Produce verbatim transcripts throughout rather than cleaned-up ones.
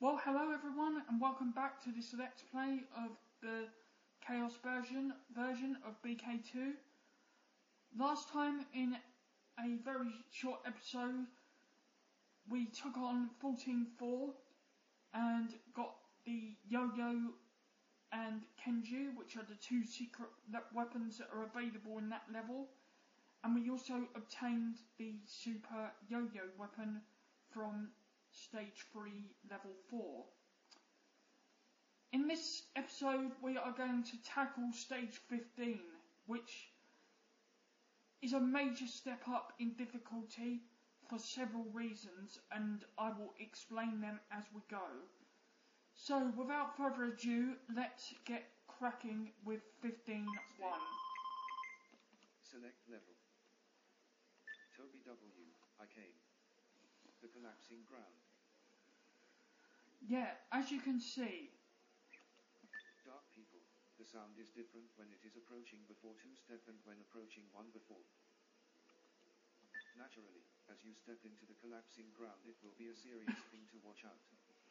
Well, hello everyone, and welcome back to this Let's Play of the Chaos version version of B K two. Last time, in a very short episode, we took on fourteen four and got the Yo-Yo and Kenju, which are the two secret weapons that are available in that level. And we also obtained the Super Yo-Yo weapon from Stage three, Level four. In this episode, we are going to tackle Stage fifteen, which is a major step up in difficulty for several reasons, and I will explain them as we go. So, without further ado, let's get cracking with fifteen one. Select level. Toby W. I came. The collapsing ground. Yeah, as you can see. Dark people. The sound is different when it is approaching before two step and when approaching one before. Naturally, as you step into the collapsing ground, it will be a serious thing to watch out.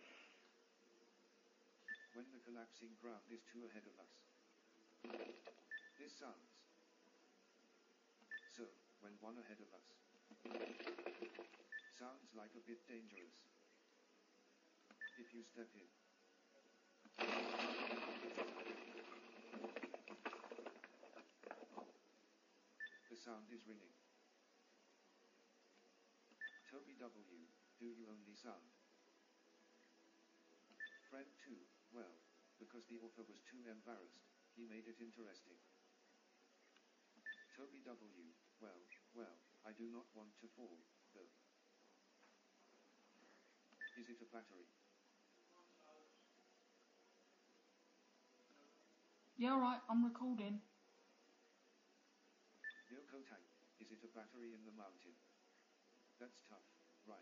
When the collapsing ground is two ahead of us. This sounds. So, when one ahead of us. Sounds like a bit dangerous. If you step in. The sound is ringing. Toby W, do you only sound? Fred two, well, because the author was too embarrassed, he made it interesting. Toby W, well, well, I do not want to fall, though. Is it a battery? Yeah, alright, I'm recording. Yoko Tank, is it a battery in the mountain? That's tough, right?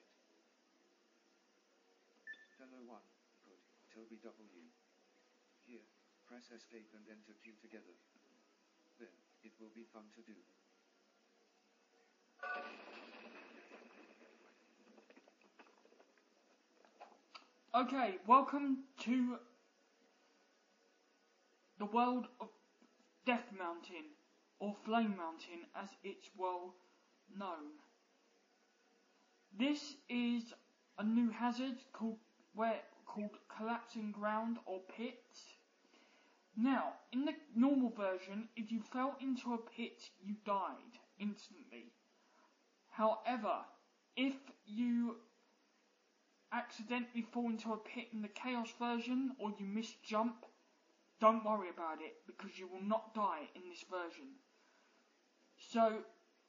Hello one, good, Toby W. Here, press escape and enter Q together. Then, it will be fun to do. Okay, welcome to the world of Death Mountain, or Flame Mountain as it's well known. This is a new hazard called where called collapsing ground or pit. Now, in the normal version, if you fell into a pit, you died instantly. However, if you accidentally fall into a pit in the Chaos version, or you miss jump, don't worry about it, because you will not die in this version. So,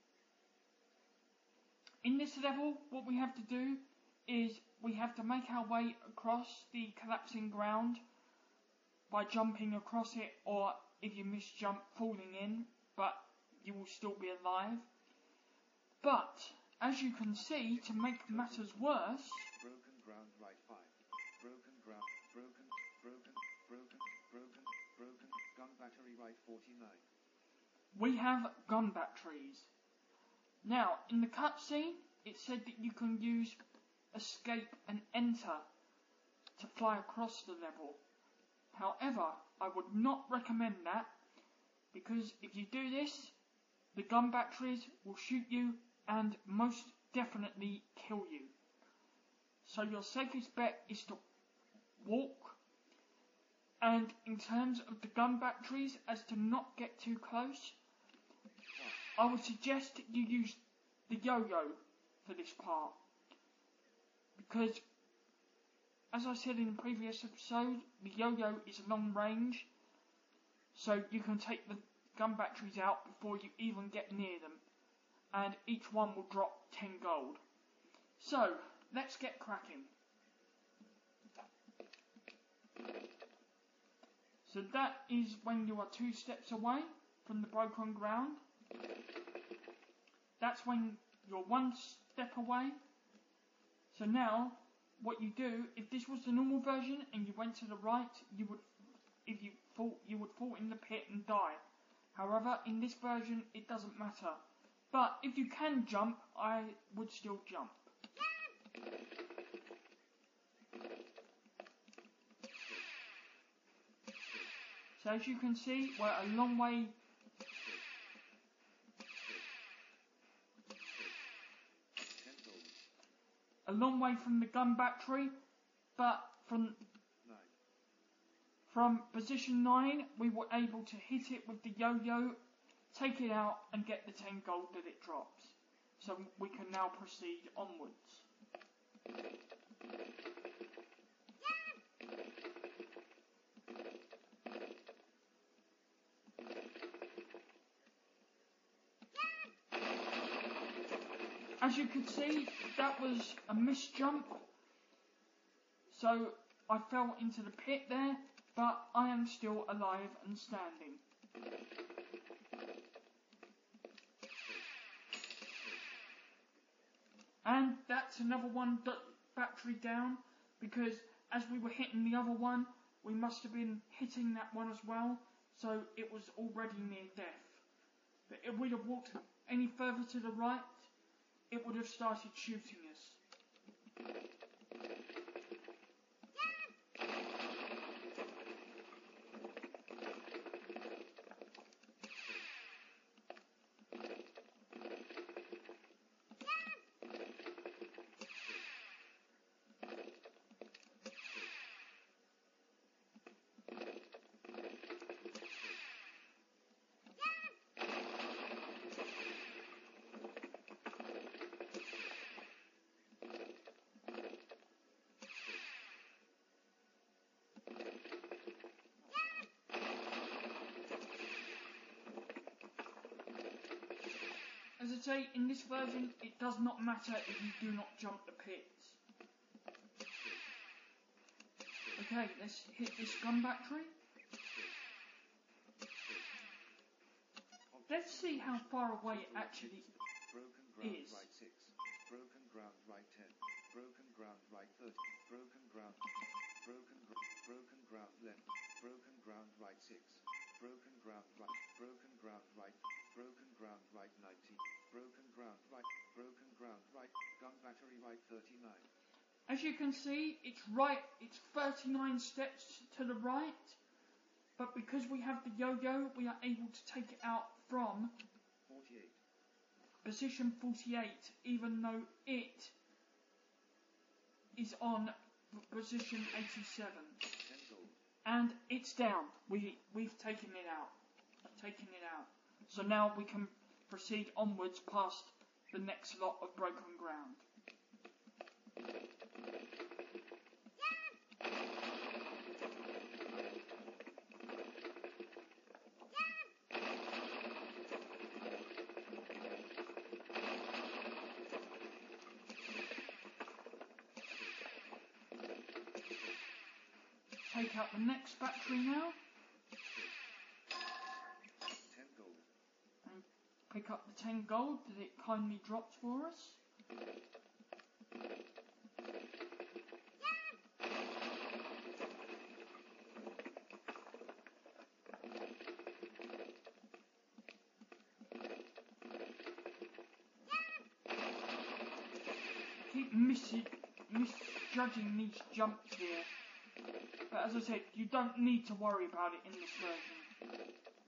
in this level, what we have to do is we have to make our way across the collapsing ground by jumping across it, or if you miss jump, falling in, but you will still be alive. But, as you can see, to make matters worse, Broken ground right five. Broken ground, broken, broken, broken, broken, broken, gun battery right forty-nine. we have gun batteries. Now, in the cutscene, it said that you can use escape and enter to fly across the level. However, I would not recommend that, because if you do this, the gun batteries will shoot you and most definitely kill you. So your safest bet is to walk. And in terms of the gun batteries, as to not get too close, I would suggest that you use the Yo-Yo for this part. Because, as I said in the previous episode, the Yo-Yo is long range, so you can take the gun batteries out before you even get near them. And each one will drop ten gold. So, let's get cracking. So that is when you are two steps away from the broken ground. That's when you're one step away. So now, what you do, if this was the normal version and you went to the right, you would, if you fall, you would fall in the pit and die. However, in this version, it doesn't matter. But if you can jump, I would still jump. So as you can see, we're a long way a long way from the gun battery, but from from position nine we were able to hit it with the yo-yo, take it out and get the ten gold that it drops. So we can now proceed onwards. As you can see, that was a missed jump, so I fell into the pit there, but I am still alive and standing. And that's another one battery down, because as we were hitting the other one, we must have been hitting that one as well, so it was already near death. But if we'd have walked any further to the right, it would have started shooting us. As I say, in this version, it does not matter if you do not jump the pits. Okay, let's hit this gun battery. Let's see how far away it actually Broken ground, is. right six. Broken ground, right ten. Broken ground, right thirty. Broken ground. Broken gr- broken ground, left. Broken ground, right six. Broken ground, right. Broken ground, right. Broken ground, right ninety. Broken ground, right. Broken ground, right. Gun battery, right thirty-nine. As you can see, it's right, it's thirty-nine steps to the right, but because we have the yo-yo, we are able to take it out from forty-eight. position forty-eight, even though it is on position eighty-seven. ten gold. And it's down. We, we've taken it out. Taken it out. So now we can proceed onwards past the next lot of broken ground. Take out the next battery now. ten gold. And pick up the ten gold that it kindly dropped for us. I keep missi- misjudging these jumps here. But as I said, you don't need to worry about it in this version.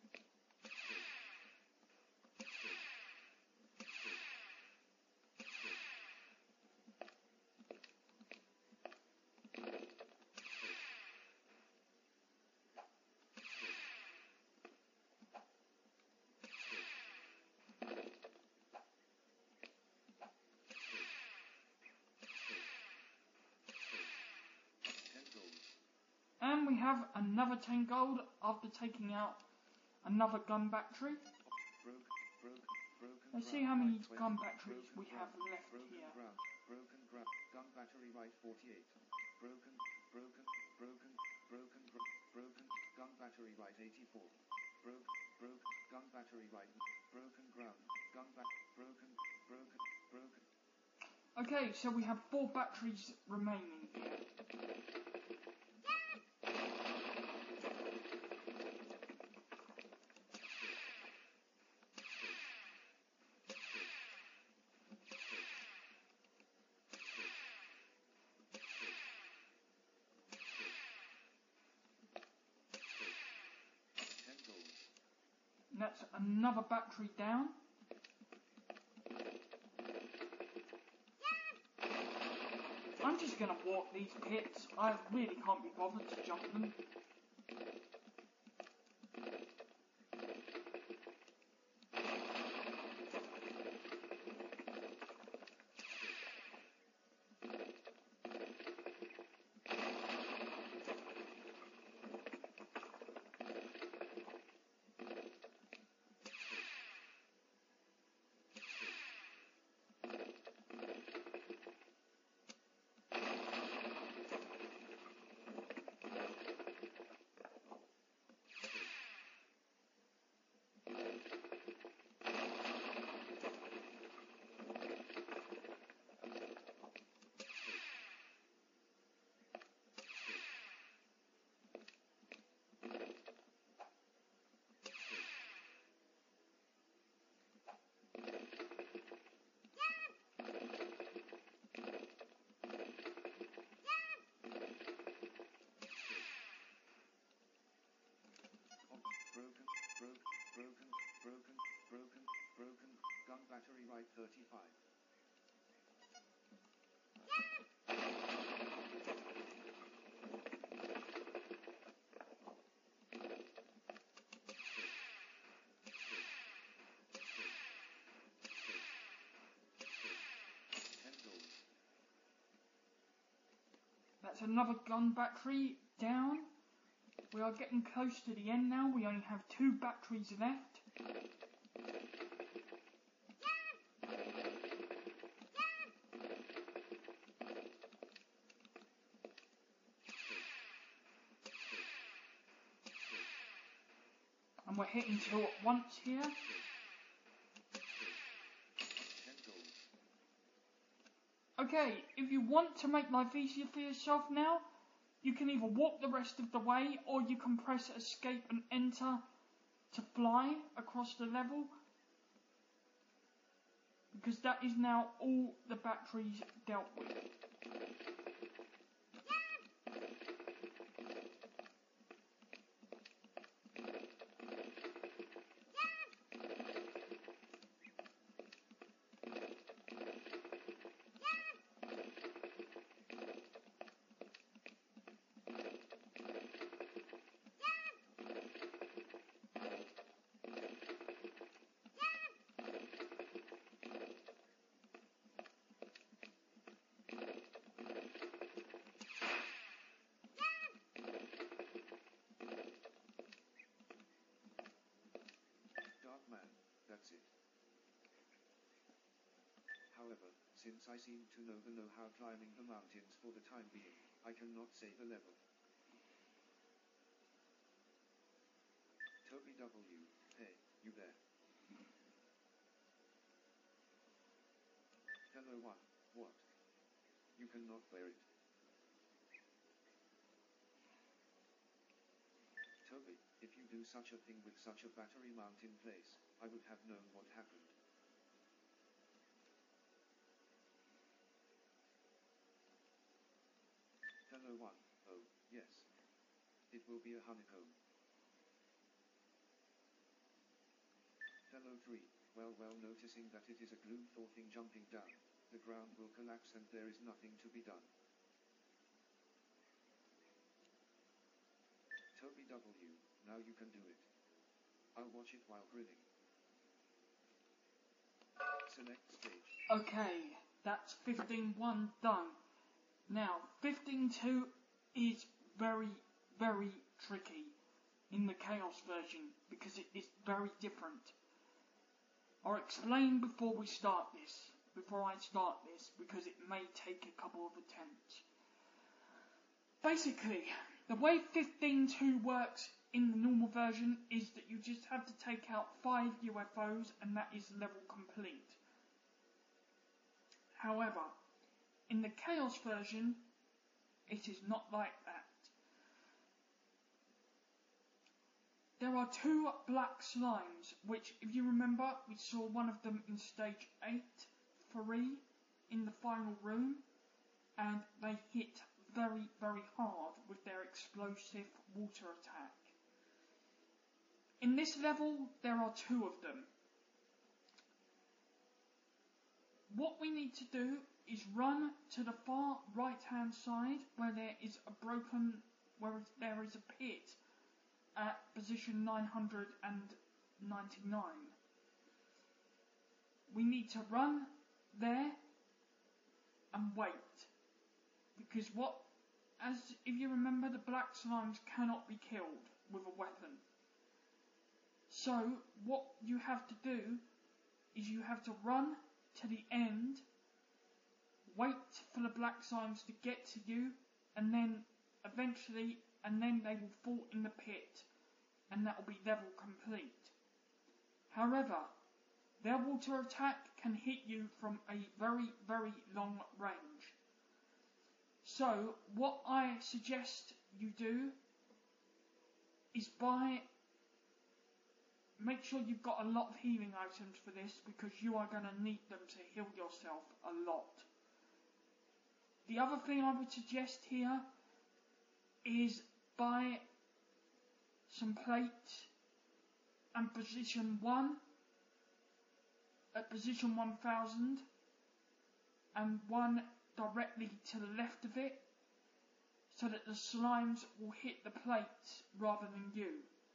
And we have another ten gold after taking out another gun battery. Broken, broken, broken. Let's see ground, how many right twenty. gun batteries Broken we have ground, left broken here. Ground, broken ground. Gun battery, right forty-eight. Broken, broken, broken, broken, gr- broken. Gun battery, right eighty-four. Broke, broke. Gun battery, right. Broken ground. Gun back. Broken, broken, broken. Okay, so we have four batteries remaining here. And that's another battery down. I'm just going to walk these pits. I really can't be bothered to jump them. Broken, broke, broken, broken, broken, broken, gun battery right thirty-five. That's another gun battery down. We are getting close to the end now. We only have two batteries left. And we're hitting two at once here. Okay, if you want to make life easier for yourself now, you can either walk the rest of the way, or you can press escape and enter to fly across the level. Because that is now all the batteries dealt with. That's it. However, since I seem to know the know-how climbing the mountains for the time being, I cannot save a level. Toby W, hey, you there? Hello one, what? You cannot wear it. Toby, if you do such a thing with such a battery mountain place, I would have known what happened. Hello one, oh, yes. It will be a honeycomb. Fellow three, well well noticing that it is a Gloomthor thing jumping down, the ground will collapse and there is nothing to be done. Toby W, now you can do it. I'll watch it while grinning. Select stage. Okay, that's fifteen one done. Now, fifteen two is very, very tricky in the Chaos version because it is very different. I'll explain before we start this, before I start this, because it may take a couple of attempts. Basically, the way fifteen two works in the normal version is that you just have to take out five U F Os and that is level complete. However, in the Chaos version, it is not like that. There are two black slimes, which, if you remember, we saw one of them in stage eight, three, in the final room, and they hit very, very hard with their explosive water attack. in this level, there are two of them. What we need to do is run to the far right hand side where there is a broken, where there is a pit at position nine hundred ninety-nine. We need to run there and wait, because what, as if you remember, the black slimes cannot be killed with a weapon. So what you have to do is you have to run to the end, wait for the black slimes to get to you, and then eventually, and then they will fall in the pit, and that will be level complete. However, their water attack can hit you from a very, very long range. So, what I suggest you do is buy, make sure you've got a lot of healing items for this, because you are going to need them to heal yourself a lot. The other thing I would suggest here is buy some plates and position one at position one thousand and one directly to the left of it, so that the slimes will hit the plates rather than you.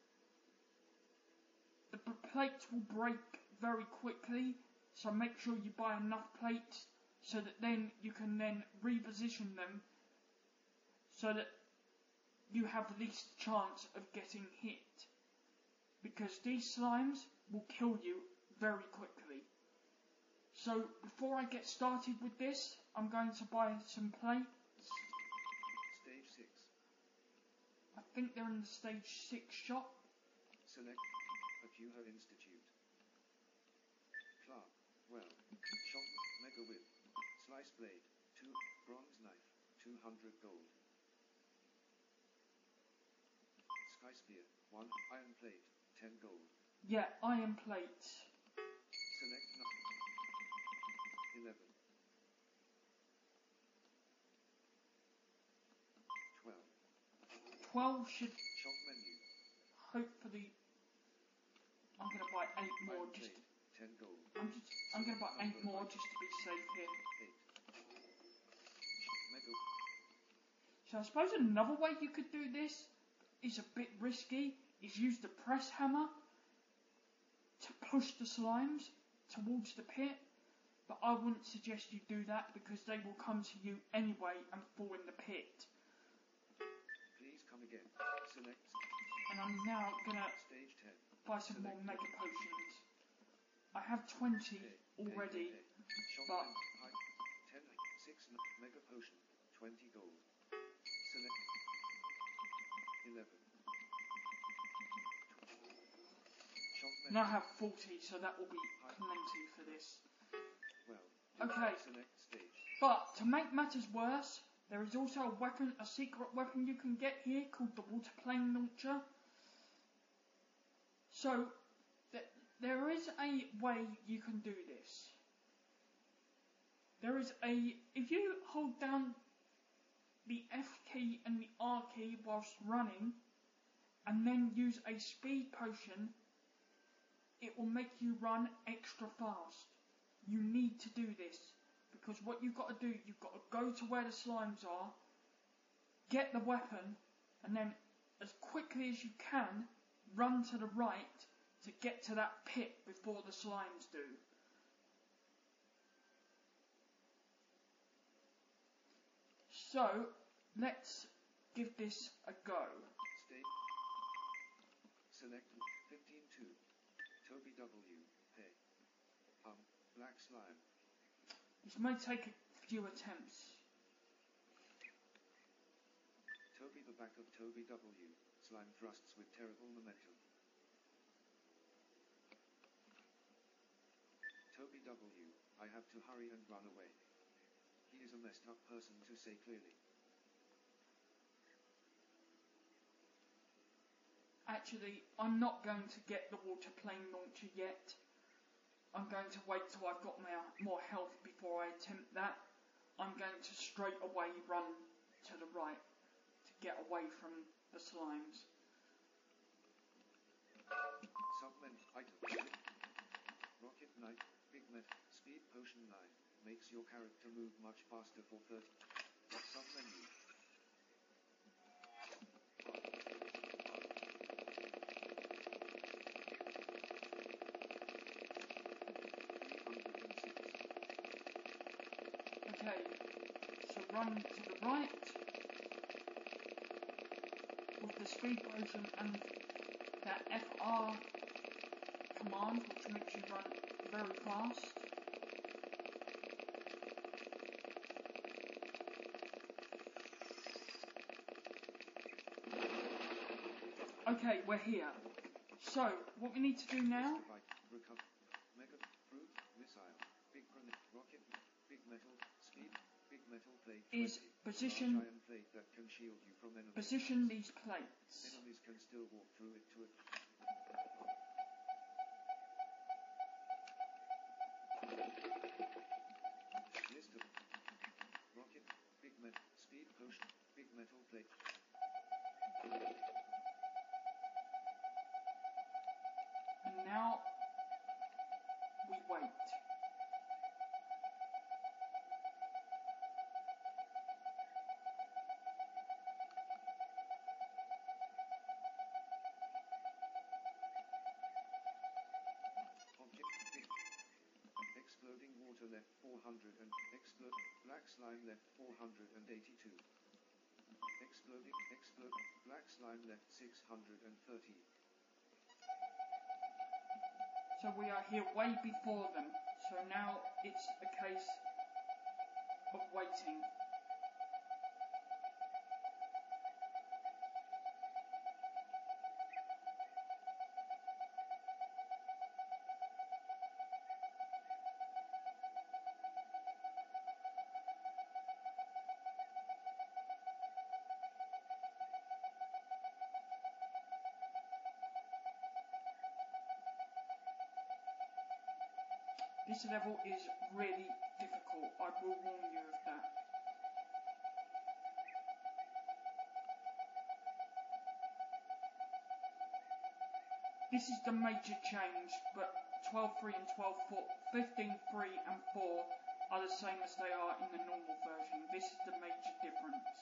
The plates will break very quickly, so make sure you buy enough plates so that then you can then reposition them so that you have the least chance of getting hit, because these slimes will kill you very quickly. So before I get started with this, I'm going to buy some plates. Stage six. I think they're in the stage six shop. Select Akuha Institute. Clark, well, shot, mega whip, slice blade, two, bronze knife, two hundred gold. Sky spear, one, iron plate, ten gold. Yeah, iron plates. Select eleven. twelve. twelve should Shop menu. hopefully. I'm going to buy eight more Iron just. plate, ten gold. I'm just. I'm going to buy eight more just to be safe here. eight. Mega. So I suppose another way you could do this is a bit risky. Is use the press hammer to push the slimes towards the pit, but I wouldn't suggest you do that because they will come to you anyway and fall in the pit. Please come again. Select. And I'm now gonna Stage ten. buy some more Select. mega potions. I have twenty Pay, already, pay, pay, pay. Shop but menu. High. ten. six. Mega potion. twenty gold. Select. eleven. Shop menu. now I have forty, so that will be plenty for this. Well. Okay. Select stage. But to make matters worse, there is also a weapon, a secret weapon you can get here called the water plane launcher. So th there is a way you can do this. There is a, if you hold down the F key and the R key whilst running, and then use a speed potion, it will make you run extra fast. You need to do this, because what you've got to do, you've got to go to where the slimes are, get the weapon, and then as quickly as you can, run to the right to get to that pit before the slimes do. So, let's give this a go. State. Select fifteen two. Toby W. Pay. Um, black slime. This may take a few attempts. Toby the back of Toby W. Slime thrusts with terrible momentum. Toby W. I have to hurry and run away. He is a messed up person, to say clearly. Actually, I'm not going to get the water plane launcher yet. I'm going to wait till I've got my, more health before I attempt that. I'm going to straight away run to the right to get away from the slimes. Submenu. Item. Rocket Knight. Big Met. Speed Potion nine. Makes your character move much faster for thirty. Submenu. Okay, so run to the right with the speed potion and that F R command, which makes you run very fast. Okay, we're here. So, what we need to do now... Recover. Mega Fruit. Missile. Big Grenade. Rocket. Big Metal. Speed. Big Metal Plate. is position... Giant plate that can shield you from enemies. Position these plates. Enemies can still walk through it to it. List of Rocket. Big Metal. Speed Potion. Big Metal Plate. And now we wait. Object big. Exploding water left four hundred and explode black slime left four hundred eighty-two. Exploding explode black slime left six hundred thirty. So we are here way before them. So now it's a case of waiting. This level is really difficult, I will warn you of that. This is the major change, but twelve three and twelve four, fifteen three and four are the same as they are in the normal version. This is the major difference.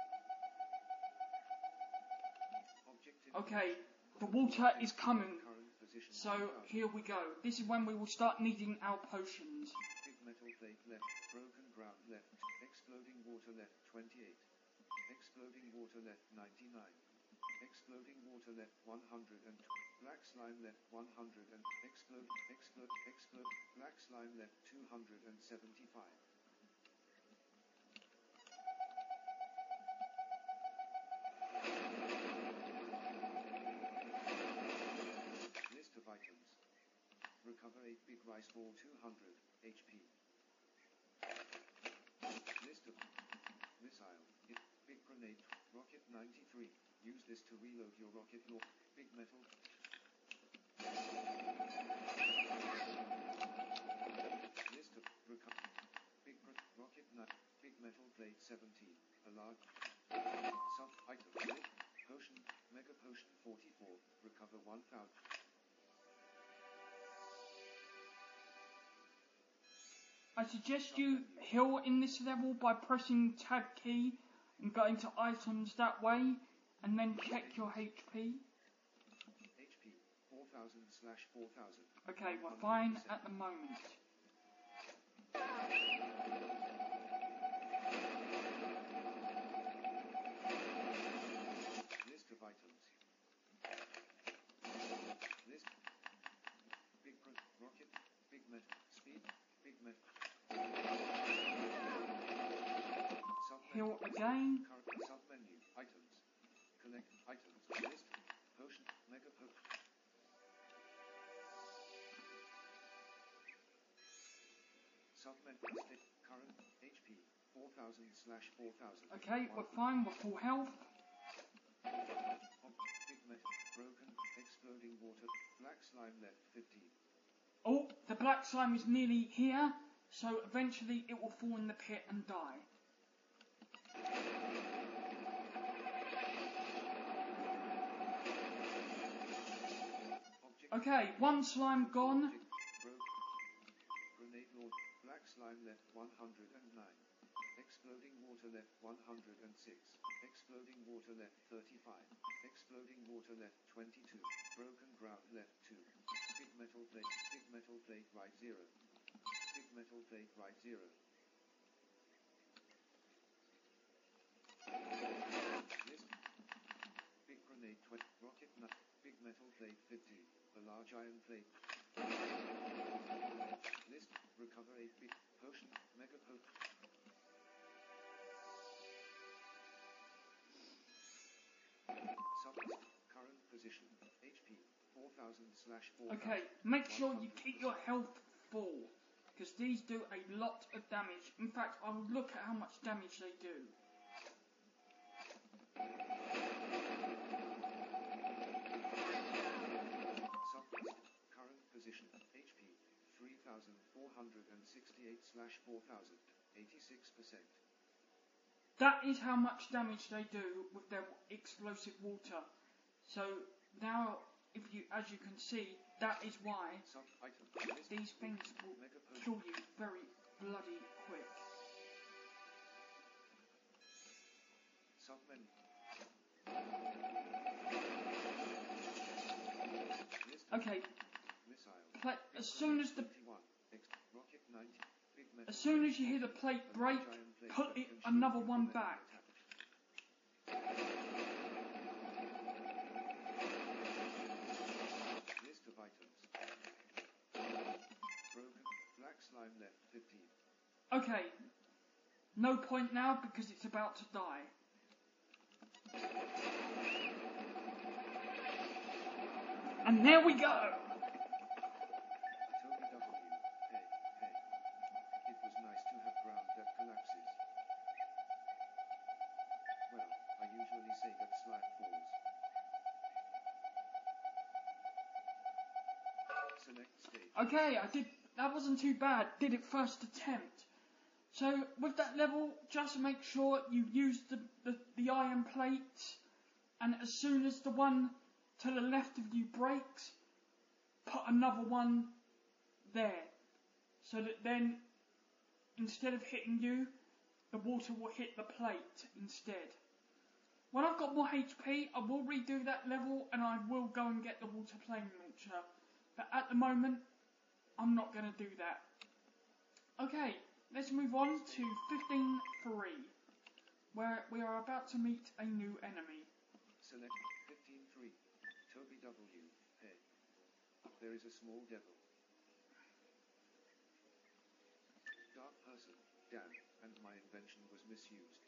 Okay, the water is coming. So, here we go. This is when we will start needing our potions. Big metal plate left, broken ground left, exploding water left twenty-eight, exploding water left ninety-nine, exploding water left one hundred and black slime left one hundred and explode, explode, explode, black slime left two hundred seventy-five. Items. Recover eight big rice ball two hundred H P. List of missile. It, big grenade. Rocket ninety-three. Use this to reload your rocket launch. Big metal. List of recover. Big rocket nine. Big metal plate seventeen. A large sub item. Potion. Mega potion forty-four. Recover one thousand. I suggest you heal in this level by pressing tab key and going to items that way, and then check your H P. H P, four thousand slash four thousand. Okay, we're fine at the moment. List of items. List. Big rocket, big metal, speed, big metal. Heal again. Sub menu. Items. Collect items. List. Potion. Mega potion. Sub menu. Stick. Current H P. four thousand slash four thousand. Okay, we're fine. We're full health. Big metal. Broken. Exploding water. Black slime left fifteen. Oh, the black slime is nearly here. So eventually it will fall in the pit and die. Okay, one slime gone. Broke. Grenade launch. Black slime left one hundred nine. Exploding water left one hundred six. Exploding water left thirty-five. Exploding water left twenty-two. Broken ground left two. Big metal plate. Big metal plate right zero. Big metal plate right zero. List. Big grenade twenty. Rocket nut. Big metal plate fifteen. A large iron plate. List. Recover a big potion. Mega potion. Sublist. Current position. H P. four thousand slash four. Okay, make sure you keep your health full, because these do a lot of damage. In fact, I will look at how much damage they do. Sublist. Current position. H P. three thousand four hundred sixty-eight slash four thousand. eighty-six percent. That is how much damage they do with their explosive water. So now, if you, as you can see, that is why these things will kill you very bloody quick. Submenu. Okay. Missile. Plate, as soon as the Rocket ninety. Big metal. as soon as you hear the plate break, put it another one back. List of items. Broken. Black slime left fifteen. Okay. No point now because it's about to die. And there we go! Toby W. Hey, hey. It was nice to have ground that collapses. Well, I usually say that slime falls. Select stage. Okay, I did, that wasn't too bad, did it first attempt. So, with that level, just make sure you use the, the, the iron plates, and as soon as the one to the left of you breaks, put another one there. So that then, instead of hitting you, the water will hit the plate instead. When I've got more H P, I will redo that level, and I will go and get the water plane launcher. But at the moment, I'm not going to do that. Okay, let's move on to fifteen three, where we are about to meet a new enemy. Select fifteen three. Toby W. Hey. There is a small devil. Dark person. Damn, and my invention was misused.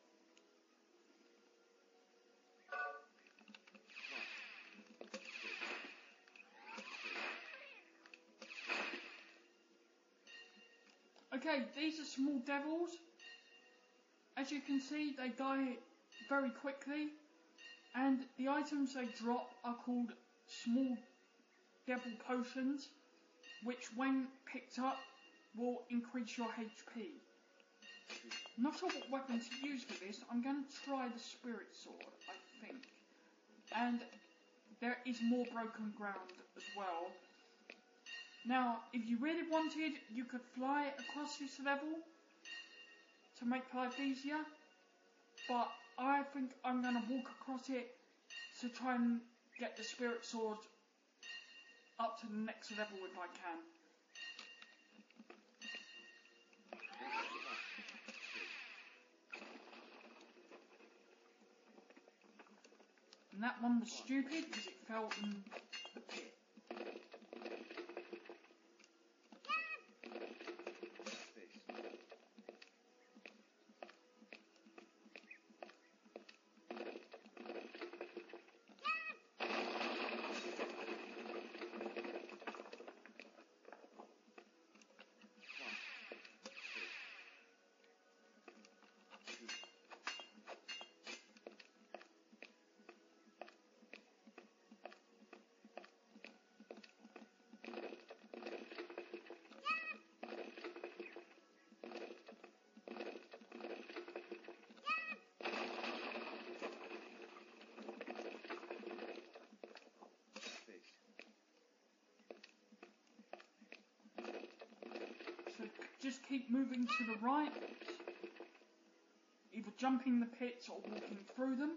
Okay, these are small devils. As you can see, they die very quickly, and the items they drop are called small devil potions, which when picked up will increase your H P. Not sure what weapon to use for this. I'm going to try the spirit sword, I think. And there is more broken ground as well. Now, if you really wanted, you could fly across this level to make life easier, but I think I'm going to walk across it to try and get the spirit sword up to the next level if I can. And that one was stupid because it fell in the pit. just keep moving to the right, either jumping the pits or walking through them.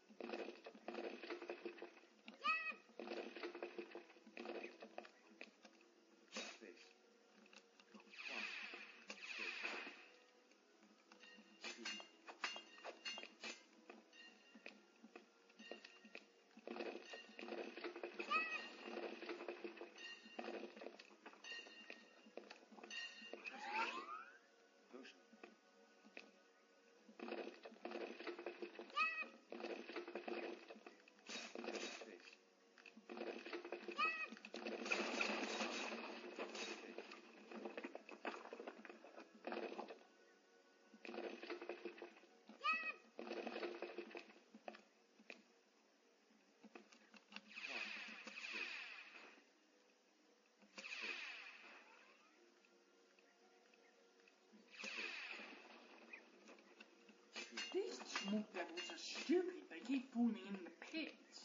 These small devils are stupid. They keep falling in the pits.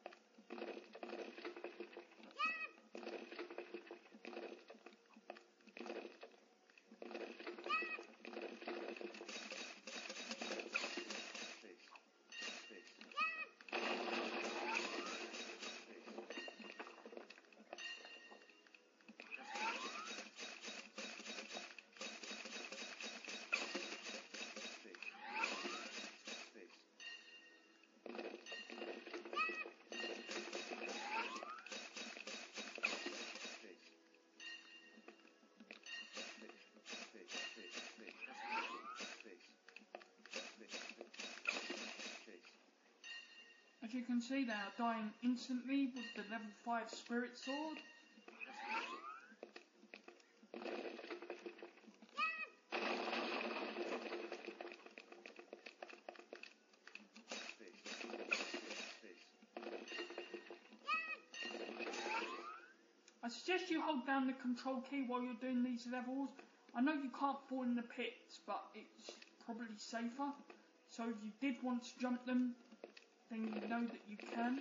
As you can see, they are dying instantly with the level five spirit sword. I suggest you hold down the control key while you're doing these levels. I know you can't fall in the pits, but it's probably safer. So if you did want to jump them, then you know that you can.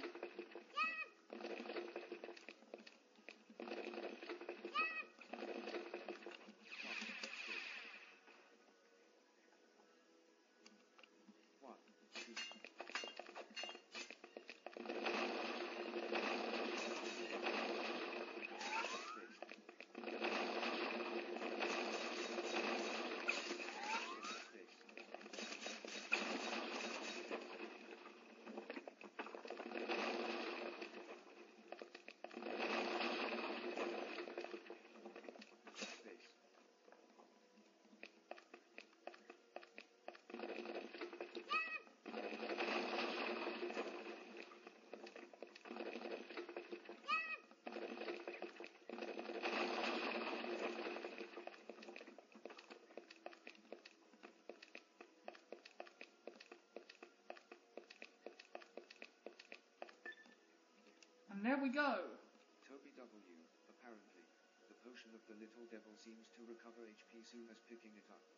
And there we go. Toby W. Apparently, the potion of the little devil seems to recover H P soon as picking it up.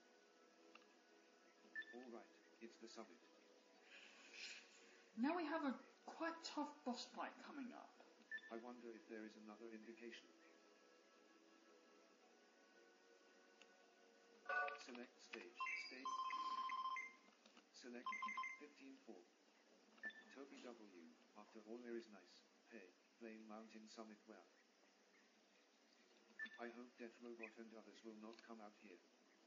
Alright, it's the summit. Now we have a quite tough boss fight coming up. I wonder if there is another indication. Select stage. Stage. Select fifteen four. Toby W. After all there is nice. Hey, Flame Mountain Summit where? I hope Death Robot and others will not come out here.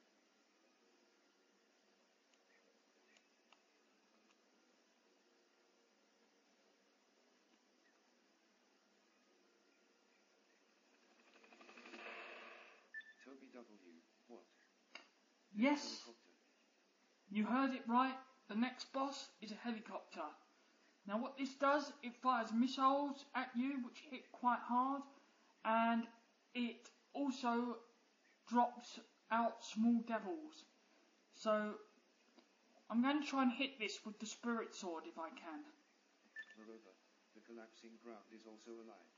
Toby W. What? Yes, Helicopter. you heard it right. The next boss is a helicopter. Now what this does, it fires missiles at you which hit quite hard, and it also drops out small devils. So I'm going to try and hit this with the spirit sword if I can. Moreover, the collapsing ground is also alive.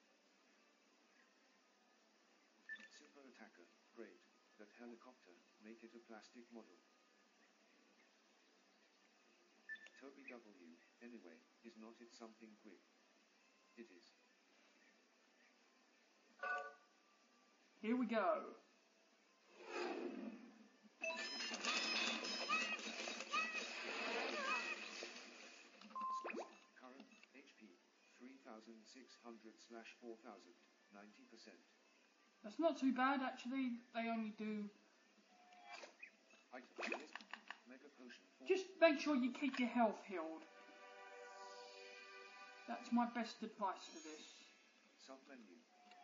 Super attacker, great. That helicopter, make it a plastic model. Toby W. Anyway, is not it something quick? It is. Here we go. thousand six hundred slash four thousand, ninety percent. That's not too bad, actually. They only do... Item list. Mega potion. Just make sure you keep your health healed. That's my best advice for this. Sub-menu.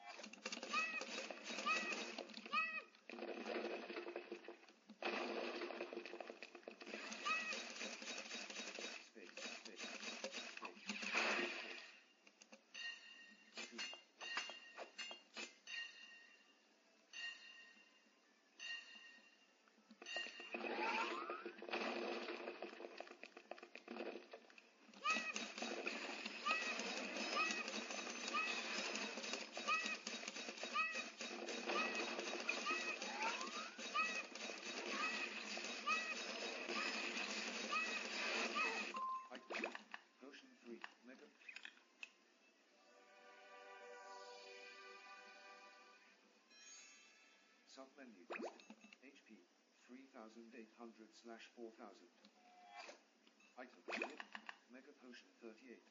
Space, space, space, space. Two. Item. Potion three. Mega. Sub-menu. H P. three thousand eight hundred slash four thousand. Item. Mega potion thirty-eight.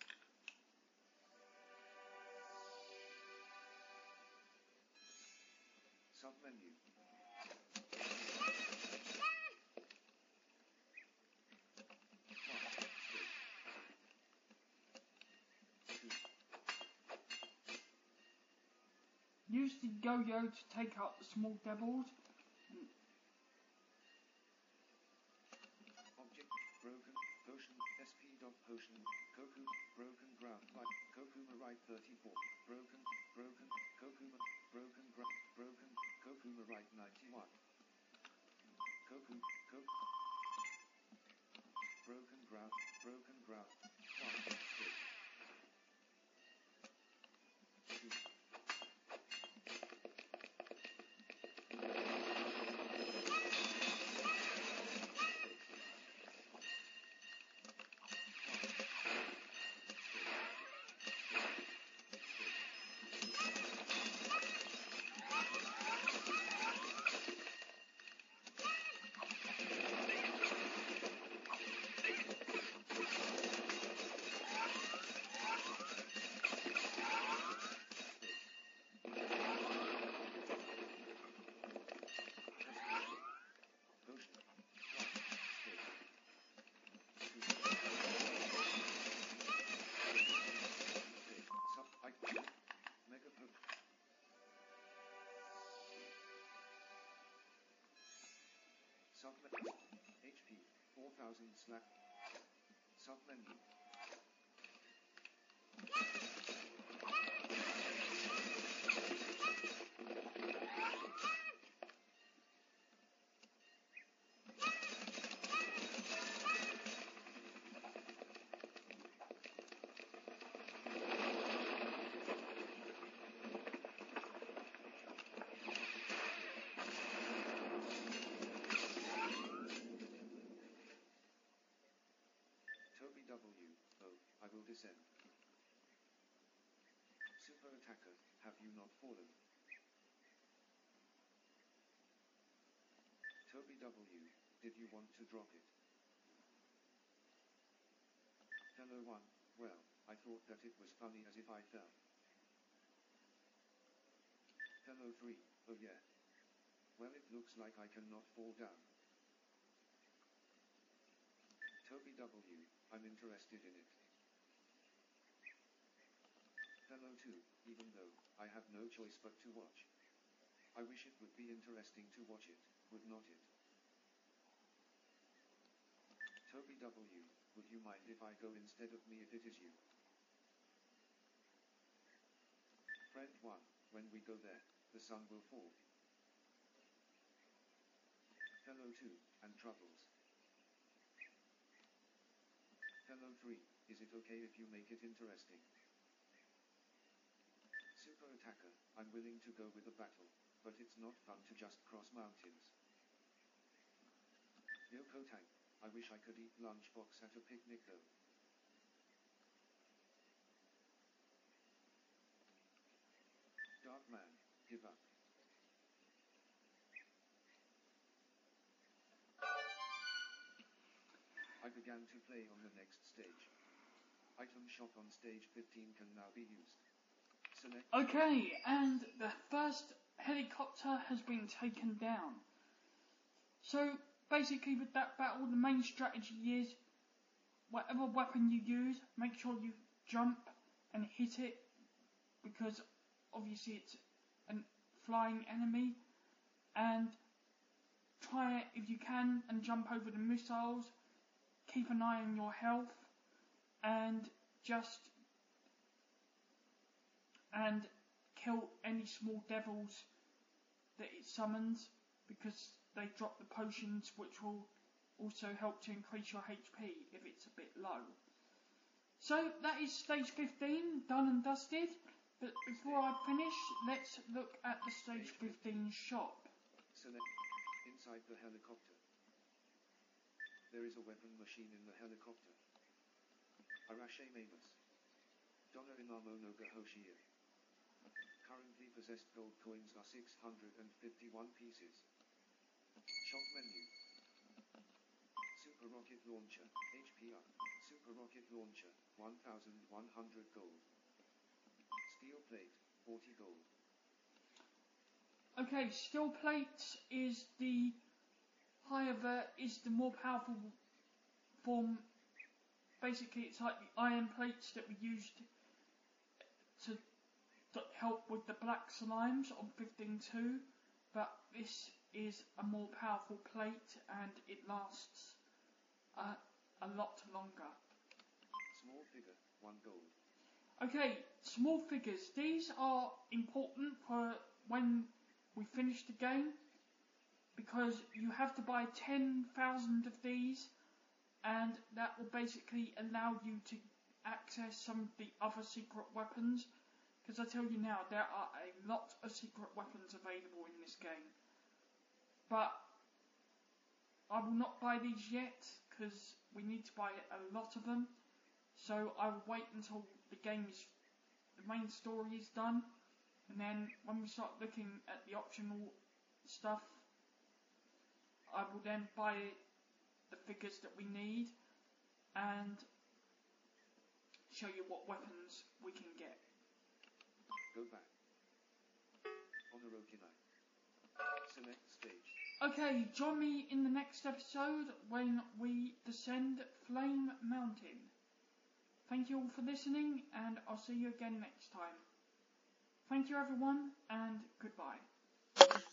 Sub-menu. One. Space. Two. Use the yo-yo to take out the small devils. Object. Broken. Potion. S P dot potion. Koku. Broken ground. Like. Kokuma right thirty-four. Broken. Broken. Kokuma. Broken ground. Broken. Kokuma right ninety-one. Koku. Koku. Broken ground. Broken ground. One. Space. Two. Potion. One. Space. Two. Space. Sub. Item. Mega potion. Sub-menu. H P. four thousand slash. Sub-menu. Toby W. Oh, I will descend. Super attacker, have you not fallen? Toby W. Did you want to drop it? Fellow one, well, I thought that it was funny as if I fell. Fellow three, oh yeah. Well, it looks like I cannot fall down. Toby W. I'm interested in it. Fellow two, even though I have no choice but to watch. I wish it would be interesting to watch it, would not it? Toby W. Would you mind if I go instead of me if it is you? Friend one, when we go there, the sun will fall. Fellow two, and troubles. Fellow three, is it okay if you make it interesting? Super attacker, I'm willing to go with a battle, but it's not fun to just cross mountains. Yoko Tank, I wish I could eat lunchbox at a picnic though. Dark man, give up. I began to play on the next stage. Item shop on stage fifteen can now be used. Select. Okay, and the first helicopter has been taken down. So basically with that battle, the main strategy is whatever weapon you use, make sure you jump and hit it, because obviously it's a flying enemy, and try it if you can and jump over the missiles. Keep an eye on your health and just and kill any small devils that it summons, because they drop the potions which will also help to increase your H P if it's a bit low. So that is stage fifteen done and dusted, but before I finish, let's look at the stage fifteen shop. Select. Inside the helicopter. There is a weapon machine in the helicopter. Arashe Mavis. Donna Imamo no Gahoshia. Currently possessed gold coins are six hundred fifty-one pieces. Shop menu. Super rocket launcher, H P up. Super rocket launcher, one thousand one hundred gold. Steel plate, forty gold. Okay, steel plates is the higher ver is the more powerful form. Basically, it's like the iron plates that we used to, to help with the black slimes on fifteen two, but this is a more powerful plate and it lasts uh, a lot longer. Small figure, one gold. Okay, small figures. These are important for when we finish the game, because you have to buy ten thousand of these, and that will basically allow you to access some of the other secret weapons. Because I tell you now, there are a lot of secret weapons available in this game. But I will not buy these yet, because we need to buy a lot of them. So I will wait until the game is, the main story is done, and then when we start looking at the optional stuff, I will then buy the figures that we need and show you what weapons we can get. Go back. On the Rokinai. Select stage. Okay, join me in the next episode when we descend Flame Mountain. Thank you all for listening, and I'll see you again next time. Thank you everyone, and goodbye.